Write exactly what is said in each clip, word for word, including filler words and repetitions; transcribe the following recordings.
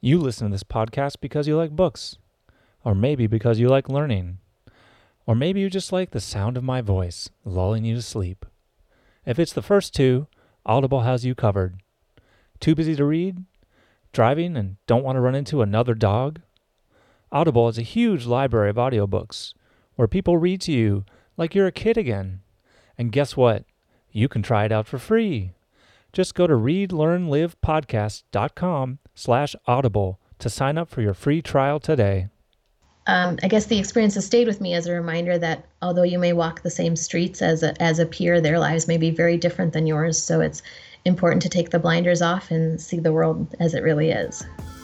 You listen to this podcast because you like books, or maybe because you like learning, or maybe you just like the sound of my voice lulling you to sleep. If it's the first two, Audible has you covered. Too busy to read? Driving and don't want to run into another dog? Audible is a huge library of audiobooks where people read to you like you're a kid again. And guess what? You can try it out for free. Just go to readlearnlivepodcast.com slash audible to sign up for your free trial today. Um, I guess the experience has stayed with me as a reminder that although you may walk the same streets as a, as a peer, their lives may be very different than yours. So it's important to take the blinders off and see the world as it really is.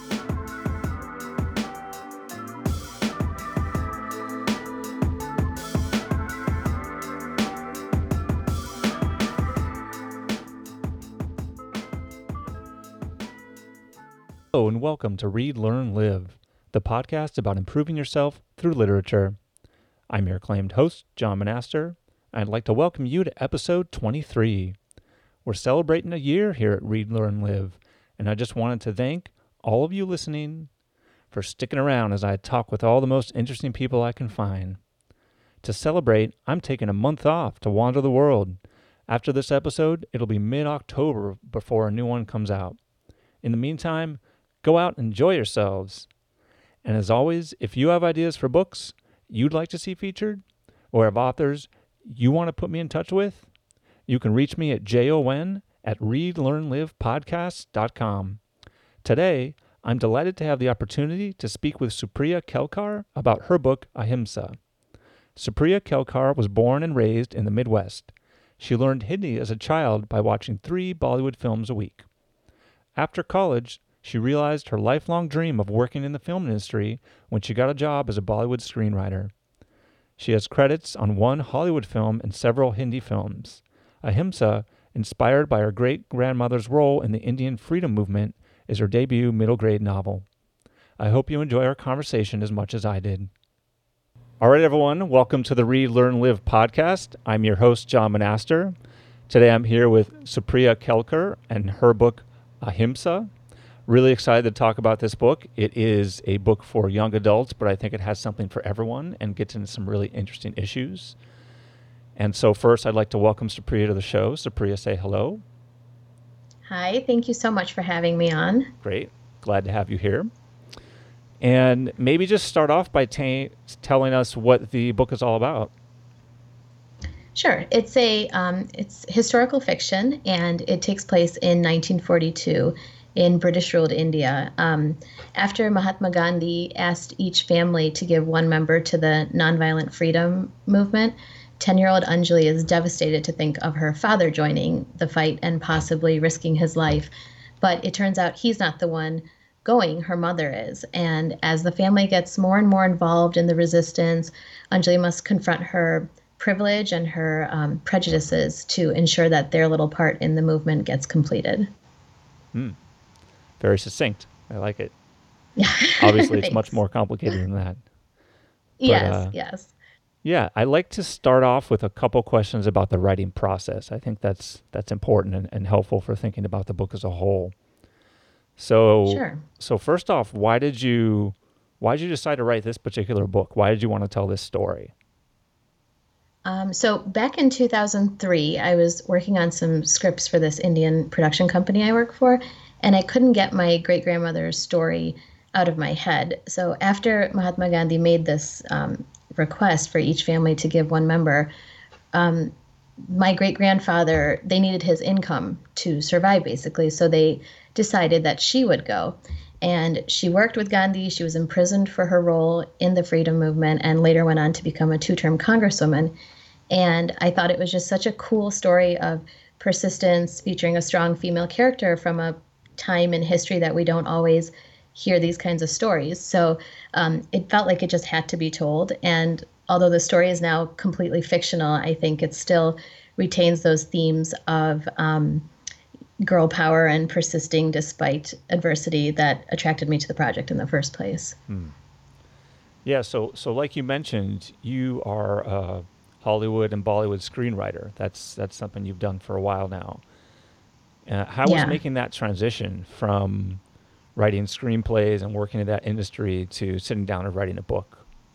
Hello and welcome to Read, Learn, Live, the podcast about improving yourself through literature. I'm your acclaimed host, John Monaster, and I'd like to welcome you to episode twenty-three. We're celebrating a year here at Read, Learn, Live, and I just wanted to thank all of you listening for sticking around as I talk with all the most interesting people I can find. To celebrate, I'm taking a month off to wander the world. After this episode, it'll be mid-October before a new one comes out. In the meantime, go out and enjoy yourselves. And as always, if you have ideas for books you'd like to see featured, or have authors you want to put me in touch with, you can reach me at jon at readlearnlivepodcast dot com. Today, I'm delighted to have the opportunity to speak with Supriya Kelkar about her book, Ahimsa. Supriya Kelkar was born and raised in the Midwest. She learned Hindi as a child by watching three Bollywood films a week. After college, she realized her lifelong dream of working in the film industry when she got a job as a Bollywood screenwriter. She has credits on one Hollywood film and several Hindi films. Ahimsa, inspired by her great-grandmother's role in the Indian freedom movement, is her debut middle-grade novel. I hope you enjoy our conversation as much as I did. All right, everyone, welcome to the Read, Learn, Live podcast. I'm your host, John Monaster. Today I'm here with Supriya Kelkar and her book, Ahimsa. Really excited to talk about this book. It is a book for young adults, but I think it has something for everyone and gets into some really interesting issues. And so first, I'd like to welcome Supriya to the show. Supriya, say hello. Hi, thank you so much for having me on. Great. Glad to have you here. And maybe just start off by ta- telling us what the book is all about. Sure. It's a um, it's historical fiction, and it takes place in nineteen forty-two in British-ruled India. Um, after Mahatma Gandhi asked each family to give one member to the nonviolent freedom movement, ten-year-old Anjali is devastated to think of her father joining the fight and possibly risking his life. But it turns out he's not the one going, her mother is. And as the family gets more and more involved in the resistance, Anjali must confront her privilege and her um, prejudices to ensure that their little part in the movement gets completed. Hmm. Very succinct. I like it. Yeah. Obviously, it's much more complicated than that. But, yes, uh, yes. Yeah, I like to start off with a couple questions about the writing process. I think that's that's important and, and helpful for thinking about the book as a whole. So, sure. So first off, why did you why did you decide to write this particular book? Why did you want to tell this story? Um, so back in two thousand three, I was working on some scripts for this Indian production company I work for, and I couldn't get my great-grandmother's story out of my head. So after Mahatma Gandhi made this um, request for each family to give one member, um, my great-grandfather, they needed his income to survive, basically, so they decided that she would go. And she worked with Gandhi. She was imprisoned for her role in the freedom movement and later went on to become a two-term congresswoman. And I thought it was just such a cool story of persistence, featuring a strong female character from a time in history that we don't always hear these kinds of stories. So um, it felt like it just had to be told. And although the story is now completely fictional, I think it still retains those themes of um, girl power and persisting despite adversity that attracted me to the project in the first place. Hmm. Yeah, so so like you mentioned, you are a Hollywood and Bollywood screenwriter. That's that's something you've done for a while now. Uh, how Yeah. was making that transition from writing screenplays and working in that industry to sitting down and writing a book?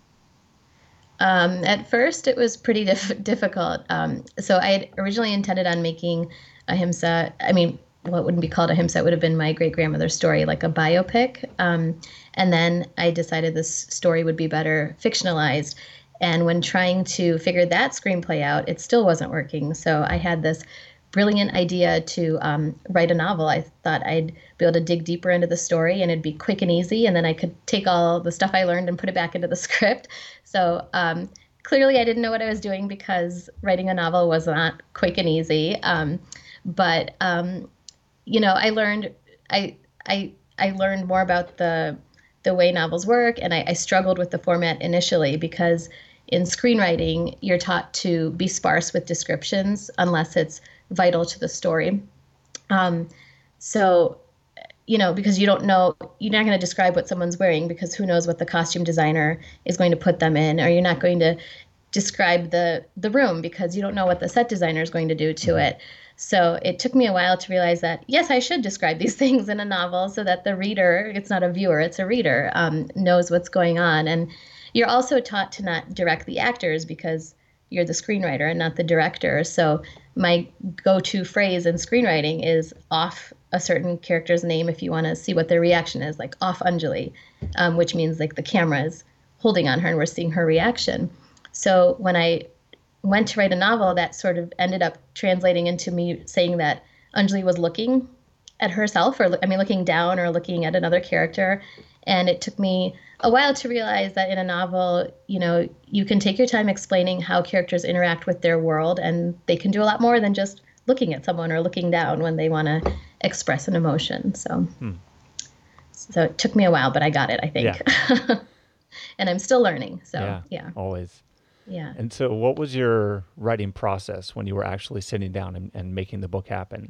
Um, at first, it was pretty dif- difficult. Um, so I had originally intended on making Ahimsa. I mean, what wouldn't be called Ahimsa? It would have been my great grandmother's story, like a biopic. Um, and then I decided this story would be better fictionalized. And when trying to figure that screenplay out, it still wasn't working. So I had this brilliant idea to um, write a novel. I thought I'd be able to dig deeper into the story and it'd be quick and easy. And then I could take all the stuff I learned and put it back into the script. So um, clearly I didn't know what I was doing because writing a novel was not quick and easy. Um, but, um, you know, I learned, I, I, I learned more about the, the way novels work. And I, I struggled with the format initially because in screenwriting, you're taught to be sparse with descriptions unless it's vital to the story. Um, so, you know, because you don't know, you're not going to describe what someone's wearing because who knows what the costume designer is going to put them in, or you're not going to describe the the room because you don't know what the set designer is going to do to it. So it took me a while to realize that, yes, I should describe these things in a novel so that the reader, it's not a viewer, it's a reader, um, knows what's going on. And you're also taught to not direct the actors because you're the screenwriter and not the director. So my go-to phrase in screenwriting is off a certain character's name if you want to see what their reaction is, like off Anjali, um, which means like the camera is holding on her and we're seeing her reaction. So when I went to write a novel, that sort of ended up translating into me saying that Anjali was looking at herself, or I mean, looking down or looking at another character. And it took me a while to realize that in a novel, you know, you can take your time explaining how characters interact with their world, and they can do a lot more than just looking at someone or looking down when they want to express an emotion. So, hmm. so it took me a while, but I got it, I think. Yeah. And I'm still learning. So, yeah, yeah. Always. Yeah. And so what was your writing process when you were actually sitting down and, and making the book happen?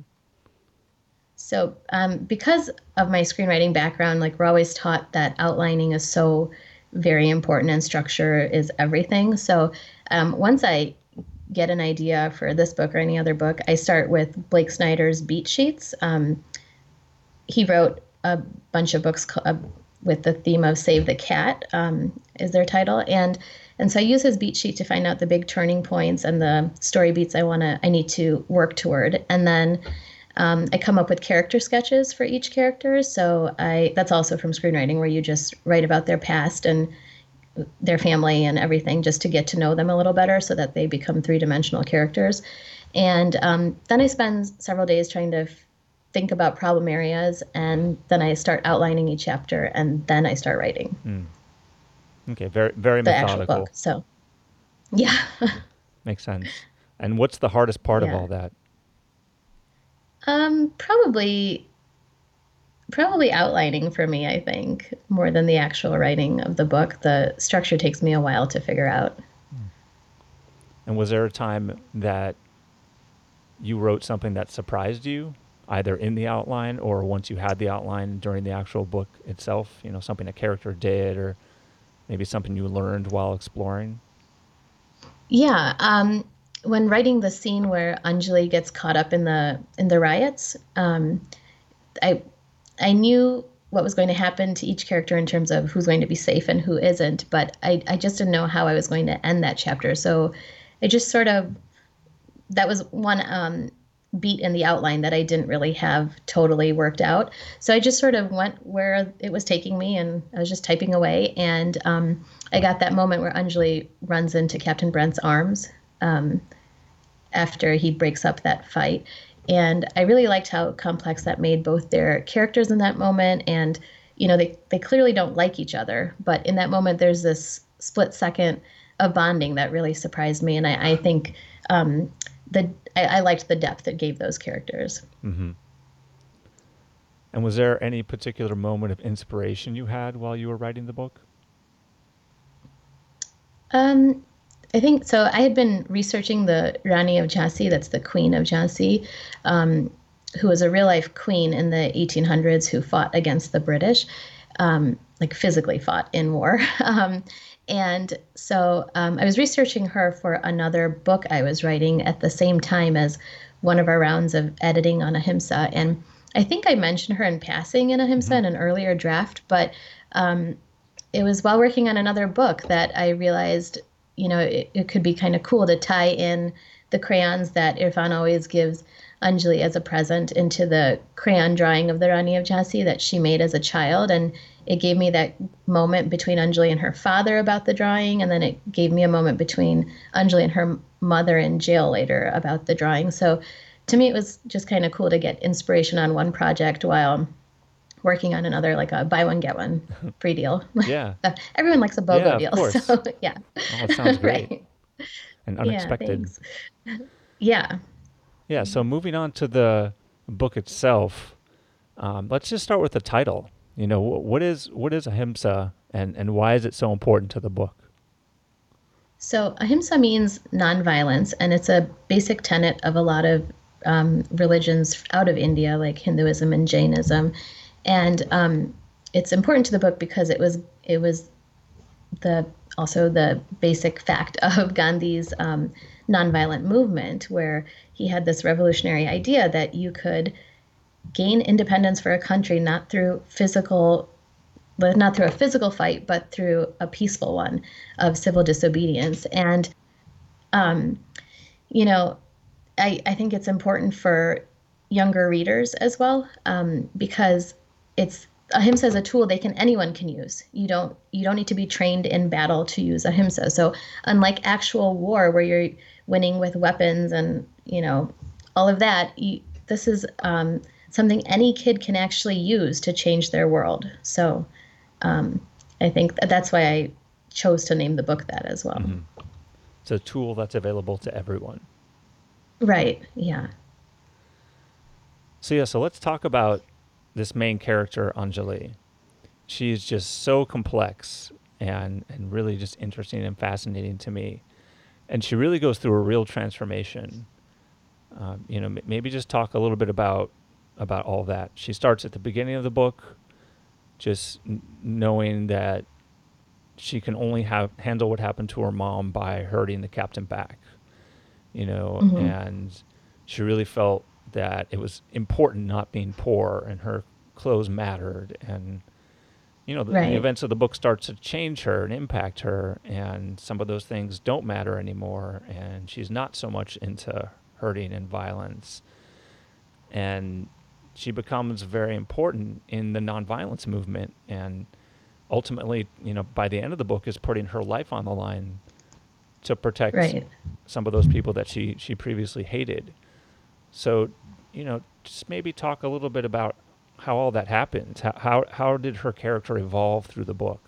So um, because of my screenwriting background, like we're always taught that outlining is so very important and structure is everything. So um, once I get an idea for this book or any other book, I start with Blake Snyder's beat sheets. Um, he wrote a bunch of books uh, with the theme of Save the Cat um, is their title. And and so I use his beat sheet to find out the big turning points and the story beats I want to I need to work toward. And then Um, I come up with character sketches for each character. So I that's also from screenwriting, where you just write about their past and their family and everything just to get to know them a little better so that they become three-dimensional characters. And um, then I spend several days trying to f- think about problem areas, and then I start outlining each chapter, and then I start writing. Mm. Okay, very, very the methodical. Actual book. So, yeah. Makes sense. And what's the hardest part yeah. of all that? Um, probably, probably outlining for me, I think, more than the actual writing of the book. The structure takes me a while to figure out. And was there a time that you wrote something that surprised you, either in the outline or once you had the outline during the actual book itself? You know, something a character did, or maybe something you learned while exploring? Yeah. Um, when writing the scene where Anjali gets caught up in the in the riots, um, I I knew what was going to happen to each character in terms of who's going to be safe and who isn't, but I, I just didn't know how I was going to end that chapter. So I just sort of, that was one um, beat in the outline that I didn't really have totally worked out. So I just sort of went where it was taking me, and I was just typing away. And um, I got that moment where Anjali runs into Captain Brent's arms um, after he breaks up that fight. And I really liked how complex that made both their characters in that moment. And, you know, they, they clearly don't like each other, but in that moment, there's this split second of bonding that really surprised me. And I, I think um, the I, I liked the depth it gave those characters. Mm-hmm. And was there any particular moment of inspiration you had while you were writing the book? Um, I think so. I had been researching the Rani of Jhansi, that's the Queen of Jhansi, um, who was a real life queen in the eighteen hundreds who fought against the British, um, like physically fought in war. um, and so um, I was researching her for another book I was writing at the same time as one of our rounds of editing on Ahimsa. And I think I mentioned her in passing in Ahimsa Hmm. in an earlier draft, but um, it was while working on another book that I realized, you know, it, it could be kind of cool to tie in the crayons that Irfan always gives Anjali as a present into the crayon drawing of the Rani of Jhansi that she made as a child. And it gave me that moment between Anjali and her father about the drawing. And then it gave me a moment between Anjali and her mother in jail later about the drawing. So to me, it was just kind of cool to get inspiration on one project while working on another, like a buy one, get one free deal. Yeah. Everyone likes a Yeah, BOGO of deal. course. So yeah. Oh, it sounds great Right. and Yeah. unexpected. Thanks. Yeah. Yeah, so moving on to the book itself, um, let's just start with the title. You know, wh- what is what is ahimsa, and and why is it so important to the book? So ahimsa means nonviolence, and it's a basic tenet of a lot of um, religions out of India, like Hinduism and Jainism. And um, it's important to the book because it was it was the also the basic fact of Gandhi's um, nonviolent movement, where he had this revolutionary idea that you could gain independence for a country not through physical but not through a physical fight, but through a peaceful one of civil disobedience. And, um, you know, I, I think it's important for younger readers as well, um, because it's ahimsa is a tool they can anyone can use. You don't you don't need to be trained in battle to use ahimsa. So unlike actual war where you're winning with weapons and you know all of that, you, this is um, something any kid can actually use to change their world. So um, I think that that's why I chose to name the book that as well. Hmm. It's a tool that's available to everyone. Right. Yeah. So yeah, so let's talk about this main character, Anjali. She's just so complex and and really just interesting and fascinating to me, and she really goes through a real transformation. Um, you know, m- maybe just talk a little bit about about all that. She starts at the beginning of the book, just n- knowing that she can only have handle what happened to her mom by hurting the captain back. You know, Hmm. and she really felt that it was important not being poor, and her clothes mattered, and you know the, the Right. events of the book start to change her and impact her, and some of those things don't matter anymore, and she's not so much into hurting and violence, and she becomes very important in the nonviolence movement, and ultimately, you know, by the end of the book, is putting her life on the line to protect Right. some of those people that she she previously hated. So, you know, just maybe talk a little bit about how all that happens. How how, how did her character evolve through the book?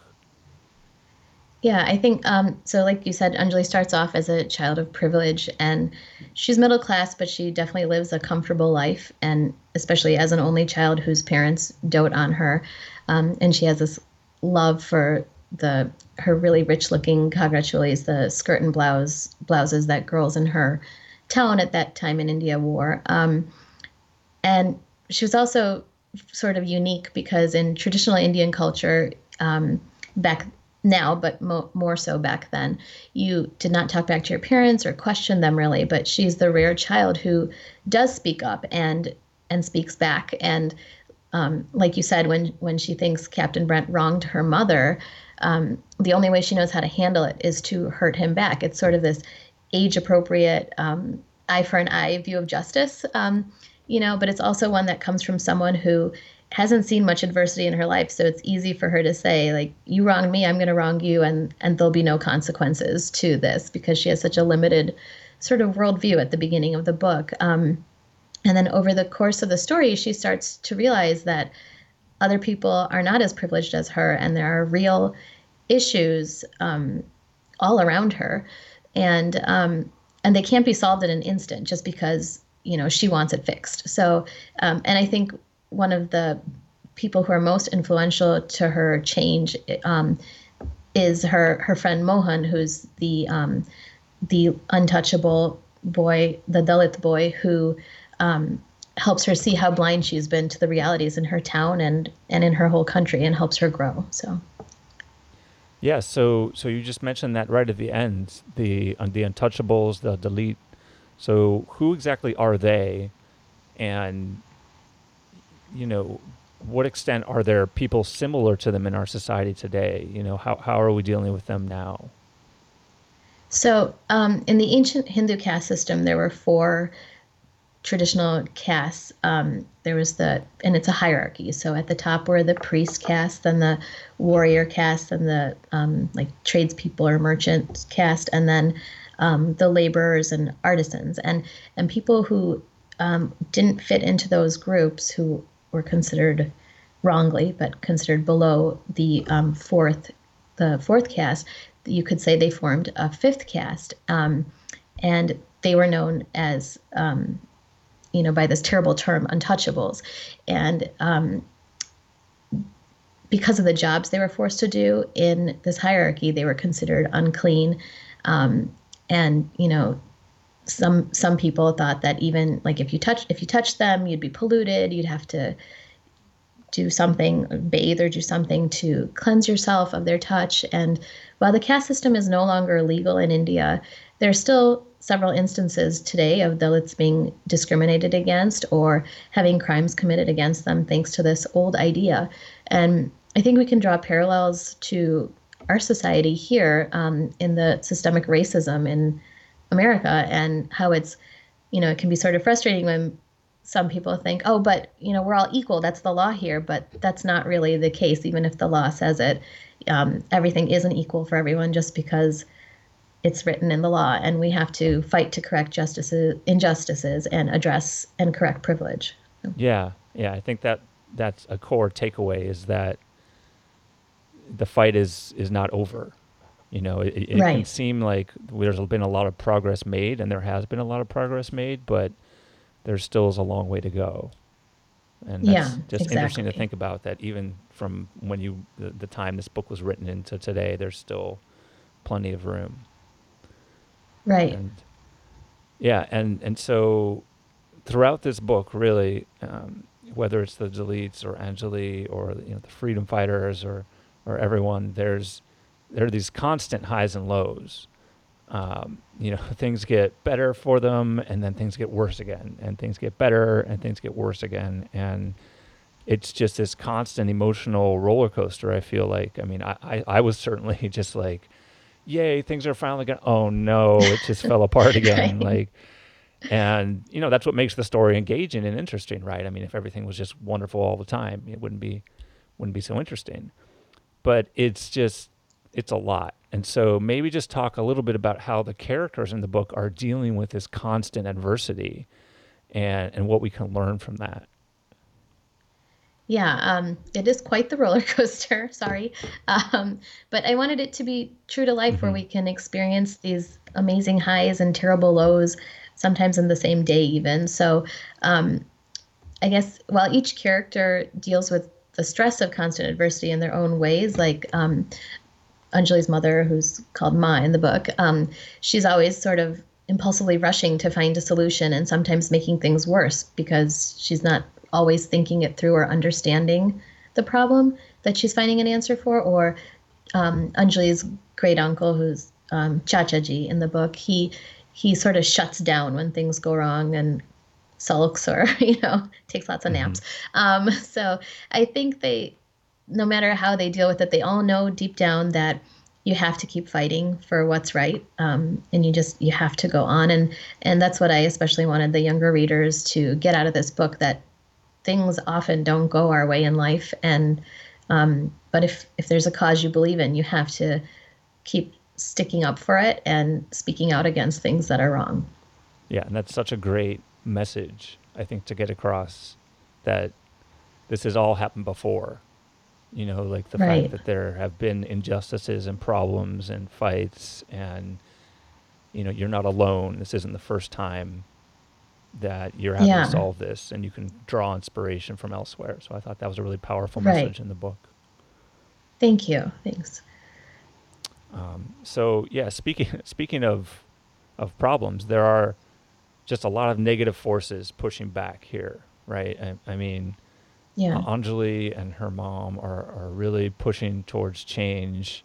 Yeah, I think um, so. Like you said, Anjali starts off as a child of privilege, and she's middle class, but she definitely lives a comfortable life, and especially as an only child whose parents dote on her, um, and she has this love for the her really rich-looking Ghagra cholis, the skirt and blouse blouses that girls in her town at that time in India wore. Um, and she was also sort of unique because in traditional Indian culture, um, back now, but mo- more so back then, you did not talk back to your parents or question them really. But she's the rare child who does speak up and and speaks back. And um, like you said, when when she thinks Captain Brent wronged her mother, um, the only way she knows how to handle it is to hurt him back. It's sort of this age appropriate um, eye for an eye view of justice, um, you know. But it's also one that comes from someone who hasn't seen much adversity in her life, so it's easy for her to say like, "You wronged me, I'm going to wrong you," and and there'll be no consequences to this because she has such a limited sort of worldview at the beginning of the book. Um, and then over the course of the story, she starts to realize that other people are not as privileged as her, and there are real issues um, all around her, and um, and they can't be solved in an instant just because you know she wants it fixed. So, um, and I think one of the people who are most influential to her change um, is her her friend Mohan, who's the um, the untouchable boy, the Dalit boy who um, helps her see how blind she's been to the realities in her town and and in her whole country, and helps her grow. So Yeah, so so you just mentioned that right at the end, the uh, the untouchables, the delete. So who exactly are they? And you know, what extent are there people similar to them in our society today? You know, how, how are we dealing with them now? So, um, in the ancient Hindu caste system, there were four traditional castes. Um, there was the, and it's a hierarchy. So at the top were the priest caste, then the warrior caste, then the um, like tradespeople or merchant caste, and then um, the laborers and artisans. And and people who um, didn't fit into those groups, who were considered wrongly, but considered below the um, fourth, the fourth caste, you could say they formed a fifth caste, um, and they were known as um, you know, by this terrible term, untouchables. And um, because of the jobs they were forced to do in this hierarchy, they were considered unclean. Um, and, you know, some some people thought that even like if you touch if you touch them, you'd be polluted. You'd have to do something, bathe or do something to cleanse yourself of their touch. And while the caste system is no longer legal in India, there's still several instances today of Dalits being discriminated against or having crimes committed against them thanks to this old idea. And I think we can draw parallels to our society here um, in the systemic racism in America and how it's, you know, it can be sort of frustrating when some people think, oh, but, you know, we're all equal. That's the law here. But that's not really the case, even if the law says it. Um, everything isn't equal for everyone just because it's written in the law, and we have to fight to correct justices, injustices and address and correct privilege. Yeah, yeah, I think that that's a core takeaway is that the fight is is not over. You know, it, it can Right. seem like there's been a lot of progress made, and there has been a lot of progress made, but there still is a long way to go. And Yeah, that's just interesting to exactly. think about that even from when you the, the time this book was written into today, there's still plenty of room. Right. And yeah, and and so throughout this book, really, um, whether it's the Dalits or Anjali or you know the freedom fighters or or everyone, there's there are these constant highs and lows. Um, you know, things get better for them, and then things get worse again, and things get better, and things get worse again, and it's just this constant emotional roller coaster. I feel like, I mean, I I, I was certainly just like, yay, things are finally going. Oh no, it just fell apart again. Right. Like, and you know, that's what makes the story engaging and interesting, right? I mean, if everything was just wonderful all the time, it wouldn't be wouldn't be so interesting. But it's just it's a lot. And so maybe just talk a little bit about how the characters in the book are dealing with this constant adversity and and what we can learn from that. Yeah, um, it is quite the roller coaster. Sorry. Um, but I wanted it to be true to life where Hmm. we can experience these amazing highs and terrible lows, sometimes in the same day, even. So um, I guess while each character deals with the stress of constant adversity in their own ways, like um, Anjali's mother, who's called Ma in the book, um, she's always sort of impulsively rushing to find a solution and sometimes making things worse because she's not always thinking it through or understanding the problem that she's finding an answer for. Or um, Anjali's great uncle, who's um, Chachaji in the book, he he sort of shuts down when things go wrong and sulks or you know takes lots of Hmm. naps. Um, so I think they no matter how they deal with it, they all know deep down that you have to keep fighting for what's right, um, and you just you have to go on. And and that's what I especially wanted the younger readers to get out of this book, that things often don't go our way in life, and um, but if if there's a cause you believe in, you have to keep sticking up for it and speaking out against things that are wrong. Yeah, and that's such a great message, I think, to get across that this has all happened before. You know, like the fact Right. that there have been injustices and problems and fights, and you know, you're not alone. This isn't the first time that you're having to Yeah. solve this, and you can draw inspiration from elsewhere. So I thought that was a really powerful Right. message in the book. Thank you. Thanks. Um, so yeah, speaking speaking of of problems, there are just a lot of negative forces pushing back here, right? I, I mean, Yeah. Anjali and her mom are, are really pushing towards change,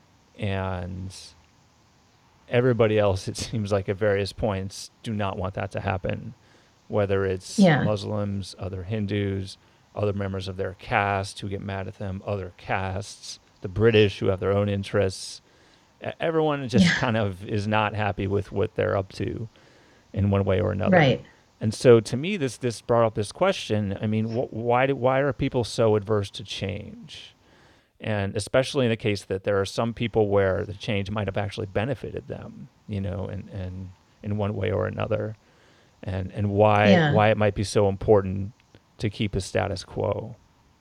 and everybody else, it seems like at various points, do not want that to happen, whether it's Yeah. Muslims, other Hindus, other members of their caste who get mad at them, other castes, the British who have their own interests. E- Everyone just Yeah. kind of is not happy with what they're up to in one way or another. Right. And so to me, this this brought up this question. I mean, wh- why do, why are people so adverse to change? And especially in the case that there are some people where the change might have actually benefited them, you know, and, and in one way or another, and and why Yeah. why it might be so important to keep a status quo.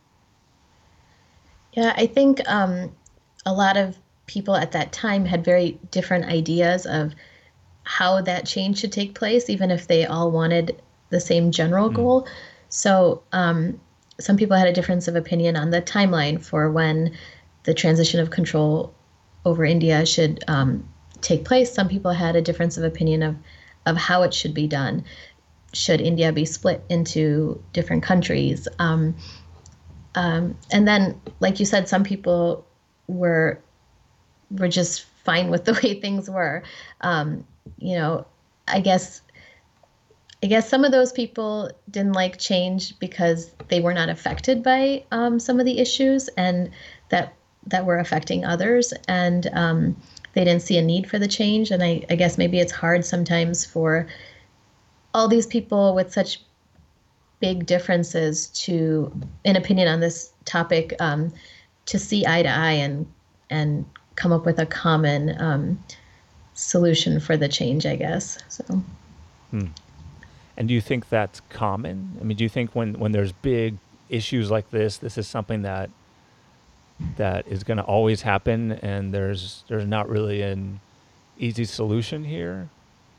Yeah. I think um, a lot of people at that time had very different ideas of how that change should take place, even if they all wanted the same general Mm, goal. So um, some people had a difference of opinion on the timeline for when the transition of control over India should um, take place. Some people had a difference of opinion of of how it should be done. Should India be split into different countries? Um, um, and then, like you said, some people were were just fine with the way things were. Um, you know, I guess I guess some of those people didn't like change because they were not affected by um, some of the issues and that that were affecting others, and um, they didn't see a need for the change. And I, I guess maybe it's hard sometimes for all these people with such big differences to, in opinion on this topic, um, to see eye to eye and and come up with a common um, solution for the change, I guess. So mm. And do you think that's common? I mean, do you think when when there's big issues like this, this is something that that is going to always happen, and there's there's not really an easy solution here?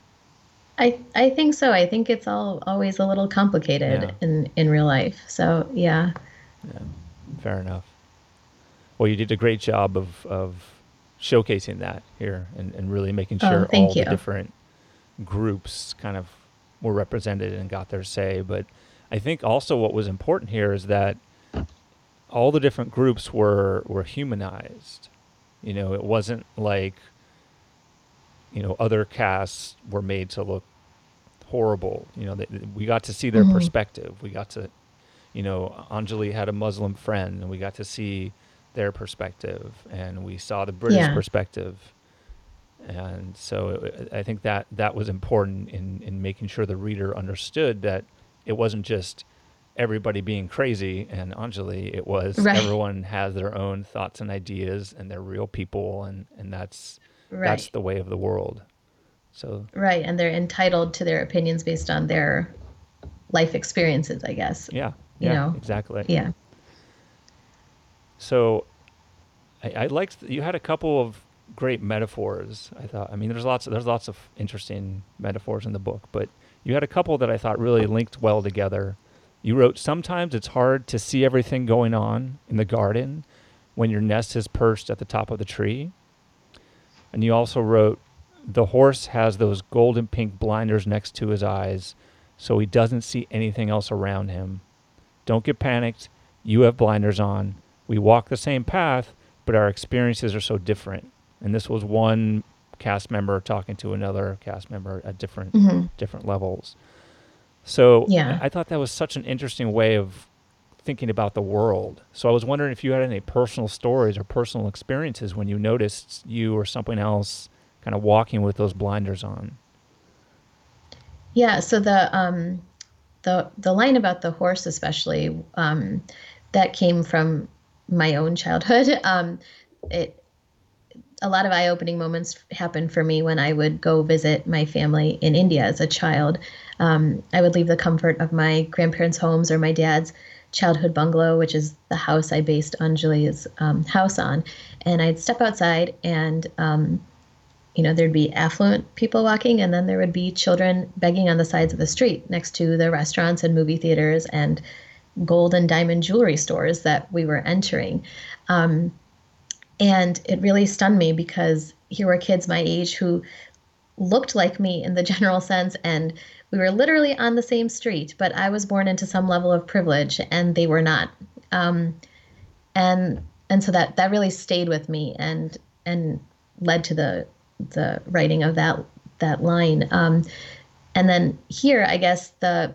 I I think so. I think it's all always a little Yeah, complicated in in real life. So yeah. yeah, fair enough. Well, you did a great job of of showcasing that here, and, and really making Oh, sure all thank the you. different groups kind of were represented and got their say. But I think also what was important here is that all the different groups were were humanized. You know, it wasn't like, you know, other casts were made to look horrible. You know, they, we got to see their Hmm. perspective. We got to, you know, Anjali had a Muslim friend, and we got to see their perspective, and we saw the British Yeah. perspective. And so it, I think that that was important in, in making sure the reader understood that it wasn't just everybody being crazy and Anjali. It was Right. everyone has their own thoughts and ideas, and they're real people, and, and that's that's Right. the way of the world. So Right. And they're entitled to their opinions based on their life experiences, I guess. yeah, You yeah, know. exactly. Yeah. So I, I liked you had a couple of great metaphors. I thought. I mean, there's lots of, there's lots of interesting metaphors in the book, but you had a couple that I thought really linked well together. You wrote, "Sometimes it's hard to see everything going on in the garden when your nest is perched at the top of the tree." And you also wrote, "The horse has those golden pink blinders next to his eyes, so he doesn't see anything else around him. Don't get panicked. You have blinders on. We walk the same path, but our experiences are so different." And this was one cast member talking to another cast member at different Hmm. different levels. So I Yeah. I thought that was such an interesting way of thinking about the world. So I was wondering if you had any personal stories or personal experiences when you noticed you or something else kind of walking with those blinders on. Yeah. So the um the the line about the horse, especially, um, that came from my own childhood. Um, it a lot of eye-opening moments happened for me when I would go visit my family in India as a child. Um, I would leave the comfort of my grandparents' homes or my dad's childhood bungalow, which is the house I based Anjali's um, house on, and I'd step outside and um, you know, there'd be affluent people walking, and then there would be children begging on the sides of the street next to the restaurants and movie theaters and gold and diamond jewelry stores that we were entering. Um, and it really stunned me because here were kids my age who looked like me in the general sense, and we were literally on the same street, but I was born into some level of privilege and they were not. Um, and and so that that really stayed with me and and led to the the writing of that that line. Um, and then here, I guess the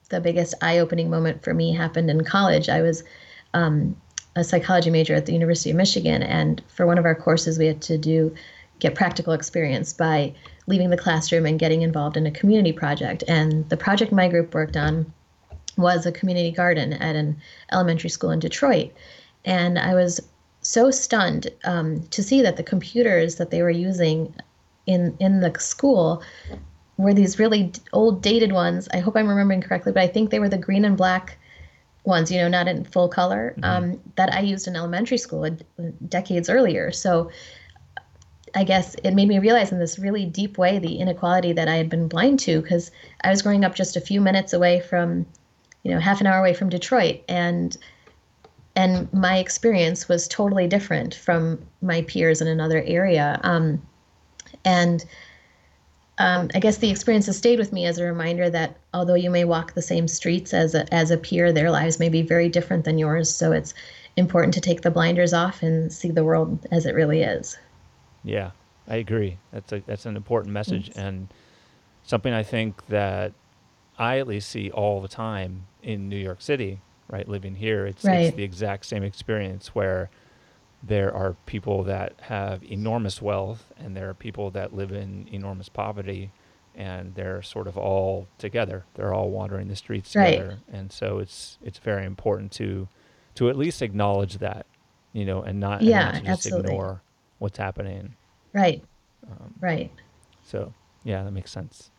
the biggest eye-opening moment for me happened in college. I was um, a psychology major at the University of Michigan, and for one of our courses, we had to do get practical experience by leaving the classroom and getting involved in a community project. And the project my group worked on was a community garden at an elementary school in Detroit. And I was so stunned um, to see that the computers that they were using in in the school were these really old, dated ones. I hope I'm remembering correctly, but I think they were the green and black ones, you know, not in full color, mm-hmm. um, that I used in elementary school decades earlier. So I guess it made me realize in this really deep way the inequality that I had been blind to, because I was growing up just a few minutes away from, you know, half an hour away from Detroit, and and my experience was totally different from my peers in another area. Um, and um, I guess the experience has stayed with me as a reminder that although you may walk the same streets as a, as a peer, their lives may be very different than yours. So it's important to take the blinders off and see the world as it really is. Yeah, I agree. That's a that's an important message, Thanks. And something I think that I at least see all the time in New York City, right? Living here, it's right. it's the exact same experience where there are people that have enormous wealth and there are people that live in enormous poverty, and they're sort of all together. They're all wandering the streets together, right. and so it's it's very important to to at least acknowledge that, you know, and not yeah, and not to just absolutely. ignore what's happening. Right. Um, right. So, yeah, that makes sense.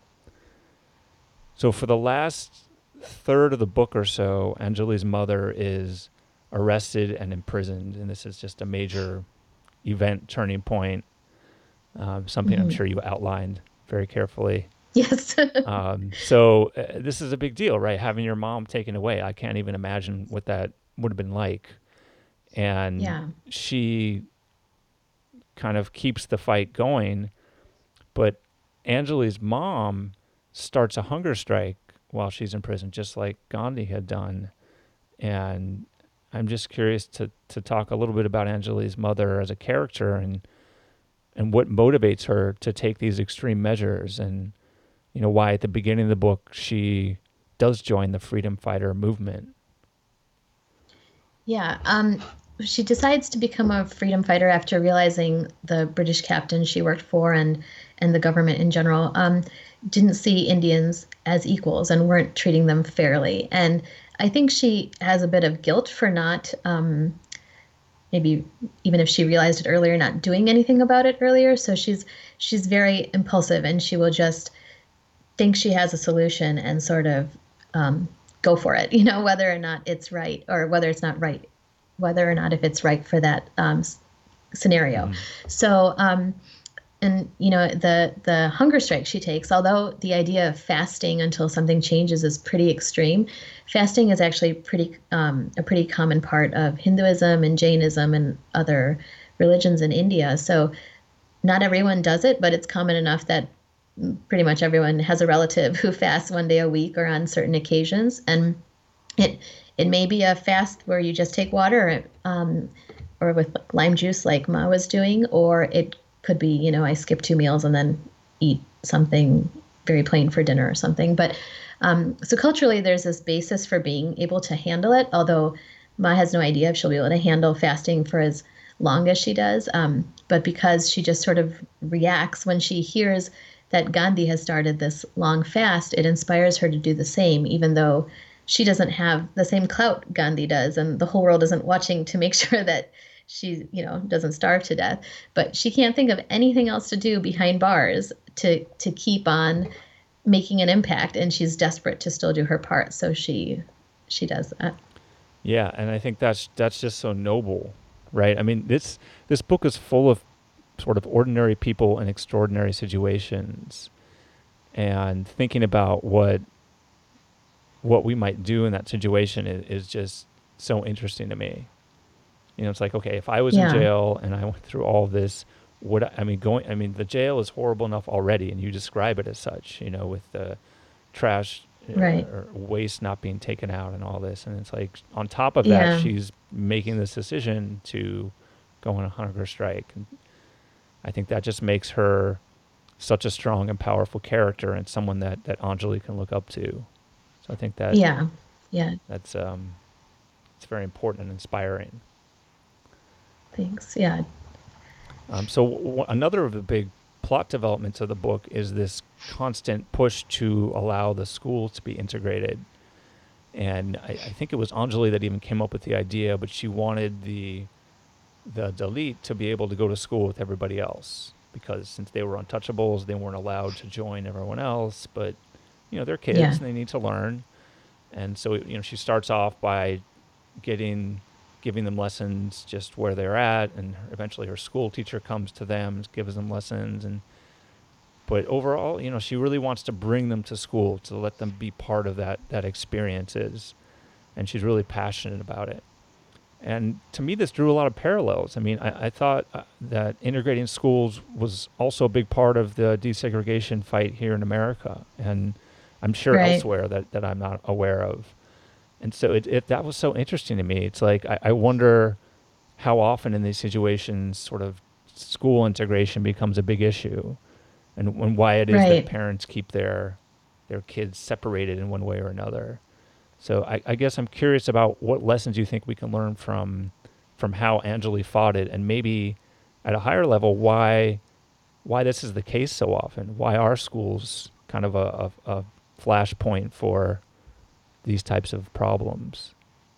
So for the last third of the book or so, Anjali's mother is arrested and imprisoned, and this is just a major event, turning point, um, something mm-hmm. I'm sure you outlined very carefully. Yes. um, so uh, this is a big deal, right? Having your mom taken away. I can't even imagine what that would have been like. And yeah. she kind of keeps the fight going, but Anjali's mom starts a hunger strike while she's in prison, just like Gandhi had done. And I'm just curious to to talk a little bit about Anjali's mother as a character, and and what motivates her to take these extreme measures, and you know why at the beginning of the book she does join the freedom fighter movement. Yeah. Um She decides to become a freedom fighter after realizing the British captain she worked for and and the government in general um, didn't see Indians as equals and weren't treating them fairly. And I think she has a bit of guilt for not, um, maybe even if she realized it earlier, not doing anything about it earlier. So she's she's very impulsive, and she will just think she has a solution and sort of um, go for it, you know, whether or not it's right or whether it's not right. whether or not if it's right for that um, scenario. Mm. So, um, and you know, the the hunger strike she takes, although the idea of fasting until something changes is pretty extreme, fasting is actually pretty um, a pretty common part of Hinduism and Jainism and other religions in India. So not everyone does it, but it's common enough that pretty much everyone has a relative who fasts one day a week or on certain occasions. And it It may be a fast where you just take water um, or with lime juice like Ma was doing, or it could be, you know, I skip two meals and then eat something very plain for dinner or something. But um, so culturally, there's this basis for being able to handle it, although Ma has no idea if she'll be able to handle fasting for as long as she does. Um, but because she just sort of reacts when she hears that Gandhi has started this long fast, it inspires her to do the same, even though she doesn't have the same clout Gandhi does, and the whole world isn't watching to make sure that she, you know, doesn't starve to death. But she can't think of anything else to do behind bars to to keep on making an impact, and she's desperate to still do her part. So she she does that. Yeah, and I think that's that's just so noble, right? I mean, this this book is full of sort of ordinary people in extraordinary situations, and thinking about what what we might do in that situation is, is just so interesting to me. You know, it's like, okay, if I was Yeah. in jail and I went through all of this, would I, I mean, going, I mean, the jail is horrible enough already, and you describe it as such, you know, with the trash Right. uh, or waste not being taken out and all this. And it's like, on top of Yeah. that, she's making this decision to go on a hunger strike. And I think that just makes her such a strong and powerful character, and someone that, that Anjali can look up to. So I think that Yeah. Yeah. that's um, it's very important and inspiring. Thanks. Yeah. Um, so w- another of the big plot developments of the book is this constant push to allow the schools to be integrated. And I, I think it was Anjali that even came up with the idea, but she wanted the the Dalit to be able to go to school with everybody else because since they were untouchables, they weren't allowed to join everyone else. But you know, they're kids Yeah. and they need to learn. And so you know, she starts off by getting giving them lessons just where they're at, and eventually her school teacher comes to them, gives them lessons, and but overall, you know, she really wants to bring them to school to let them be part of that that experiences, and she's really passionate about it. And to me, this drew a lot of parallels. I mean, I, I thought uh, that integrating schools was also a big part of the desegregation fight here in America, and I'm sure Right. elsewhere that, that I'm not aware of. And so it, it that was so interesting to me. It's like I, I wonder how often in these situations, sort of school integration becomes a big issue, and, and why it is that Right. parents keep their their kids separated in one way or another. So I, I guess I'm curious about what lessons you think we can learn from from how Anjali fought it, and maybe at a higher level why why this is the case so often. Why are schools kind of a, a, a flashpoint for these types of problems?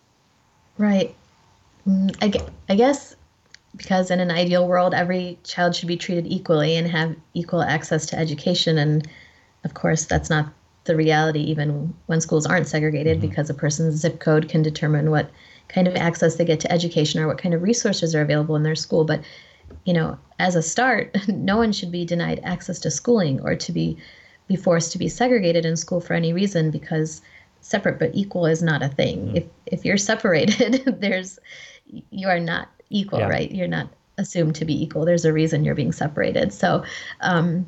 Right. Mm, I, gue- I guess because in an ideal world, every child should be treated equally and have equal access to education. And of course, that's not the reality, even when schools aren't segregated, Mm-hmm. because a person's zip code can determine what kind of access they get to education or what kind of resources are available in their school. But, you know, as a start, no one should be denied access to schooling or to be be forced to be segregated in school for any reason because separate but equal is not a thing. Mm-hmm. If if you're separated, there's you are not equal, Yeah. right? You're not assumed to be equal. There's a reason you're being separated. So, um,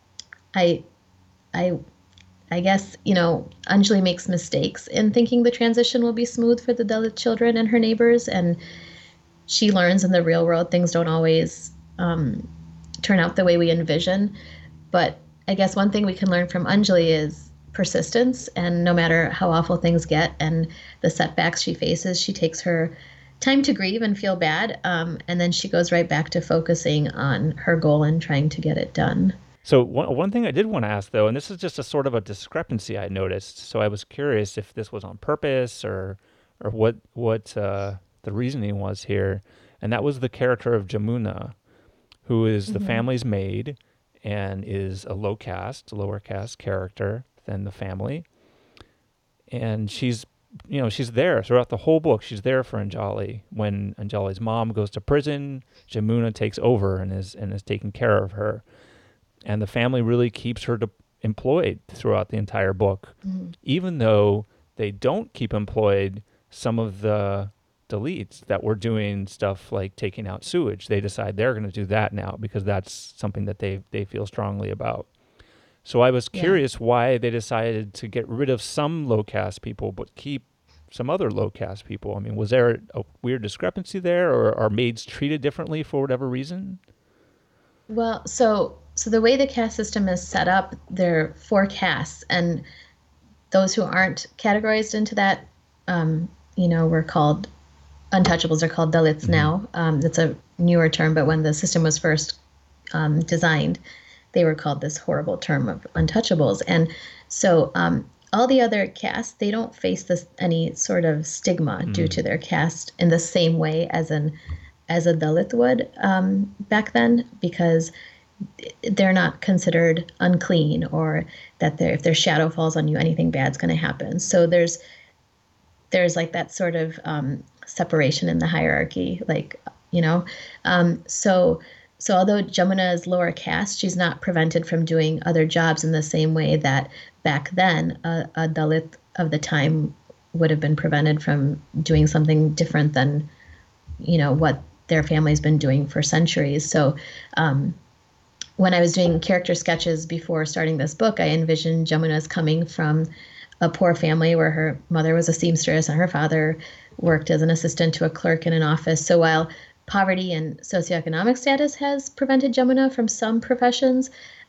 I I I guess, you know, Anjali makes mistakes in thinking the transition will be smooth for the Dalit children and her neighbors. And she learns in the real world things don't always um, turn out the way we envision. But I guess one thing we can learn from Anjali is persistence. And no matter how awful things get and the setbacks she faces, she takes her time to grieve and feel bad. Um, and then she goes right back to focusing on her goal and trying to get it done. So one one thing I did want to ask though, and this is just a sort of a discrepancy I noticed. So I was curious if this was on purpose or or what what uh, the reasoning was here, and that was the character of Jamuna, who is the Mm-hmm. family's maid and is a low caste, lower caste character than the family, and she's you know she's there throughout the whole book. She's there for Anjali. When Anjali's mom goes to prison, Jamuna takes over and is and is taking care of her, and the family really keeps her to, employed throughout the entire book, Mm-hmm. even though they don't keep employed some of the deletes that were doing stuff like taking out sewage. They decide they're going to do that now because that's something that they they feel strongly about. So I was Yeah. curious why they decided to get rid of some low caste people but keep some other low caste people. I mean, was there a weird discrepancy there, or are maids treated differently for whatever reason? Well, so so the way the caste system is set up, there are four castes, and those who aren't categorized into that, um, you know, were called untouchables. Are called Dalits Mm-hmm. now. Um, that's a newer term, but when the system was first um, designed, they were called this horrible term of untouchables. And so um, all the other castes, they don't face this any sort of stigma due Mm. to their caste in the same way as an as a Dalit would um, back then, because they're not considered unclean or that if their shadow falls on you, anything bad's going to happen. So there's there's like that sort of um, separation in the hierarchy, like you know. Um, so so although Jamuna is lower caste, she's not prevented from doing other jobs in the same way that back then a, a Dalit of the time would have been prevented from doing something different than you know what their family's been doing for centuries. So um, when I was doing character sketches before starting this book, I envisioned Jamuna's coming from a poor family where her mother was a seamstress and her father worked as an assistant to a clerk in an office. So while poverty and socioeconomic status has prevented Jamuna from some professions,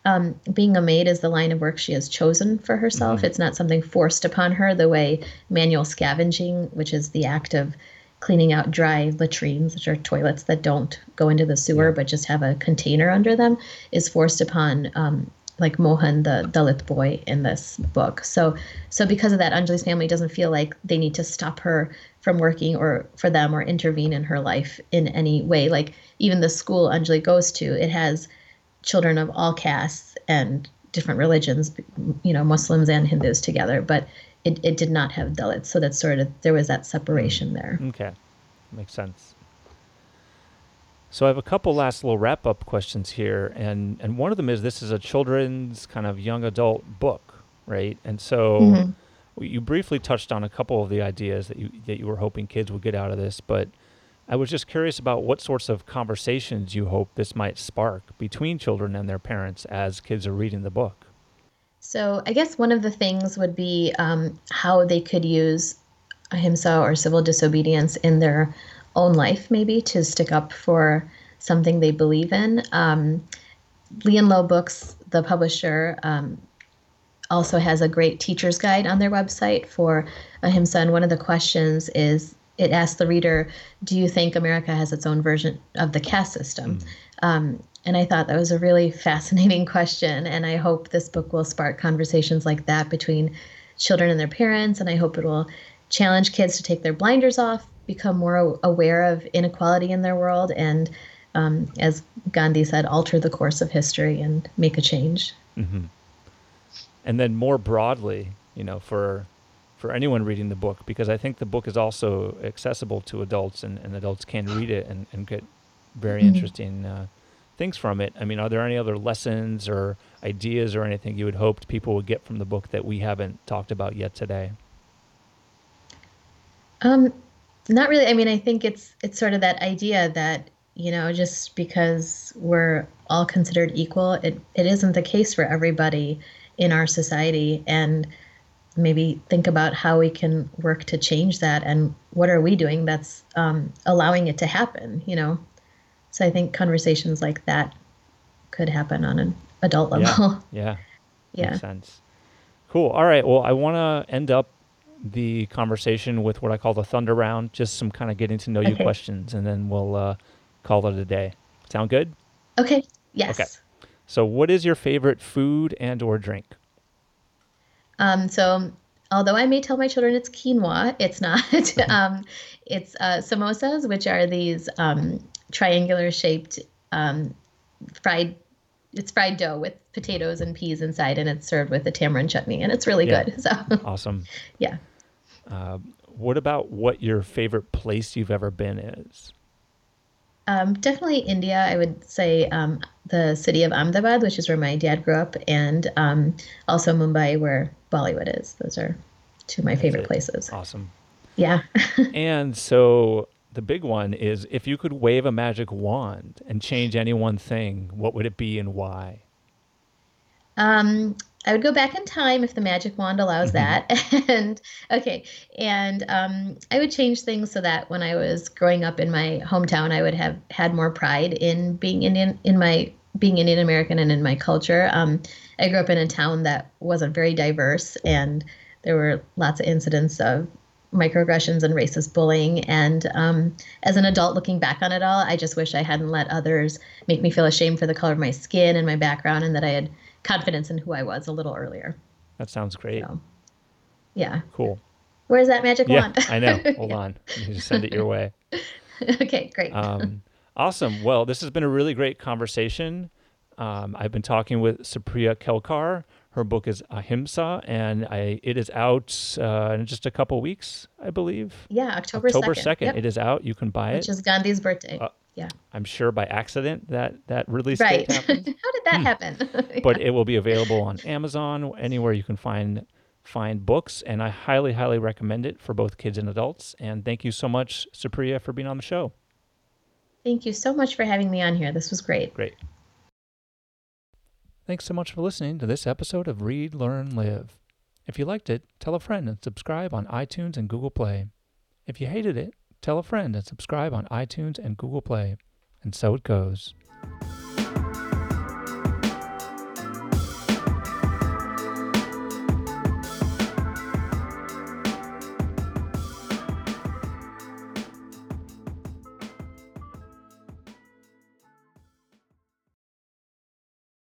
um, being a maid is the line of work she has chosen for herself. Mm-hmm. It's not something forced upon her the way manual scavenging, which is the act of cleaning out dry latrines, which are toilets that don't go into the sewer Yeah. but just have a container under them, is forced upon um, like Mohan, the Dalit boy in this book. So, so because of that, Anjali's family doesn't feel like they need to stop her from working or for them or intervene in her life in any way. Like even the school Anjali goes to, it has children of all castes and different religions, you know, Muslims and Hindus together, but it, it did not have Dalits. So that's sort of, there was that separation there. Okay. Makes sense. So I have a couple last little wrap-up questions here, and, and one of them is this is a children's kind of young adult book, right? And so Mm-hmm. you briefly touched on a couple of the ideas that you that you were hoping kids would get out of this, but I was just curious about what sorts of conversations you hope this might spark between children and their parents as kids are reading the book. So I guess one of the things would be um, how they could use ahimsa or civil disobedience in their own life, maybe to stick up for something they believe in. Um, Lee and Low Books, the publisher, um, also has a great teacher's guide on their website for ahimsa. And one of the questions is, it asks the reader, do you think America has its own version of the caste system? Mm. Um, and I thought that was a really fascinating question. And I hope this book will spark conversations like that between children and their parents. And I hope it will challenge kids to take their blinders off, become more aware of inequality in their world, and, um, as Gandhi said, alter the course of history and make a change. Mm-hmm. And then more broadly, you know, for for anyone reading the book, because I think the book is also accessible to adults, and, and adults can read it and, and get very Mm-hmm. interesting uh, things from it. I mean, are there any other lessons or ideas or anything you had hoped people would get from the book that we haven't talked about yet today? Um, not really. I mean, I think it's it's sort of that idea that, you know, just because we're all considered equal, it, it isn't the case for everybody in our society. And maybe think about how we can work to change that, and what are we doing that's um, allowing it to happen, you know? So I think conversations like that could happen on an adult level. Yeah, yeah, Yeah. makes sense. Cool. All right. Well, I want to end up the conversation with what I call the thunder round, just some kind of getting to know you Okay. questions, and then we'll uh, call it a day. Sound good? Okay. Yes. Okay. So what is your favorite food and or drink? Um, so although I may tell my children it's quinoa, it's not. um, it's uh, samosas, which are these um, triangular shaped um, fried. It's fried dough with potatoes and peas inside, and it's served with a tamarind chutney, and it's really Yeah. good. So Awesome. yeah. Uh, what about what your favorite place you've ever been is? Um, definitely India. I would say um, the city of Ahmedabad, which is where my dad grew up, and um, also Mumbai, where Bollywood is. Those are two of my That's favorite it. places. Awesome. Yeah. And so the big one is, if you could wave a magic wand and change any one thing, what would it be and why? Um, I would go back in time if the magic wand allows that. And okay, and um, I would change things so that when I was growing up in my hometown, I would have had more pride in being Indian, in my being Indian American, and in my culture. Um, I grew up in a town that wasn't very diverse, and there were lots of incidents of microaggressions and racist bullying. And um, as an adult looking back on it all, I just wish I hadn't let others make me feel ashamed for the color of my skin and my background, and that I had confidence in who I was a little earlier. That sounds great. So, yeah. Cool. Where's that magic Yeah, wand? I know. Hold Yeah. on. Let me just send it your way. Okay, great. Um, awesome. Well, this has been a really great conversation. Um, I've been talking with Supriya Kelkar. Her book is Ahimsa, and I, it is out uh, in just a couple weeks, I believe. Yeah, October second. October second. Yep. It is out. You can buy Which it. is Gandhi's birthday. Uh, Yeah. I'm sure by accident that that release Right. date happened. How did that Hmm. happen? But Yeah. it will be available on Amazon, anywhere you can find find books, and I highly, highly recommend it for both kids and adults. And thank you so much, Supriya, for being on the show. Thank you so much for having me on here. This was great. Great. Thanks so much for listening to this episode of Read, Learn, Live. If you liked it, tell a friend and subscribe on iTunes and Google Play. If you hated it, tell a friend and subscribe on iTunes and Google Play. And so it goes.